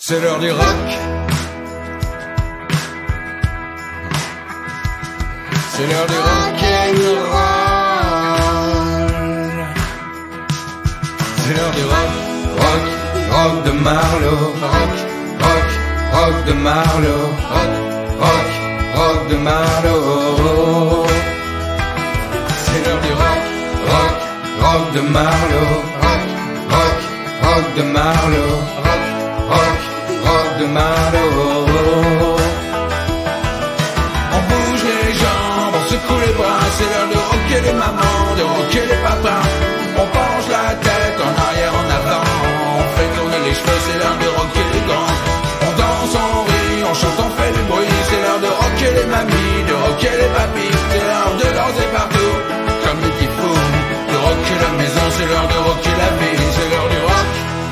C'est l'heure du rock. C'est l'heure du rock'n'roll. C'est l'heure du rock. Rock, rock de Marlowe. Rock, rock, rock de Marlowe. Rock, rock, rock de Marlowe. C'est l'heure du rock. Rock, rock de Marlowe. Rock, rock, rock de Marlowe. Rock, rock, rock de Marlowe. On bouge les jambes, on secoue les bras. C'est l'heure de rocker les mamans, de rocker les papas. On penche la tête en arrière, en avant. On fait tourner les cheveux, c'est l'heure de rocker les gants. On danse, on rit, on chante, on fait du bruit. C'est l'heure de rocker les mamies, de rocker les papis. C'est l'heure de danser partout, comme des petits fous. De rocker la maison, c'est l'heure de rocker la vie. C'est l'heure du rock.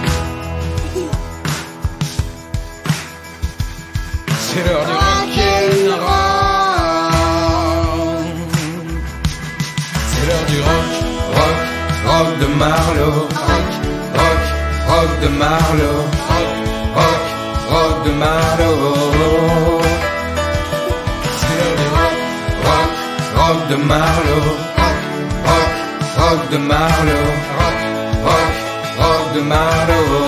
C'est l'heure du rock'n'roll. C'est l'heure du rock. Rock, rock de Marlowe. Rock, rock, rock de Marlowe. Rock, rock, rock de Marlowe. C'est l'heure du rock. Rock, rock de Marlowe. Rock, rock, rock de Marlowe. Rock, rock, rock de Marlowe.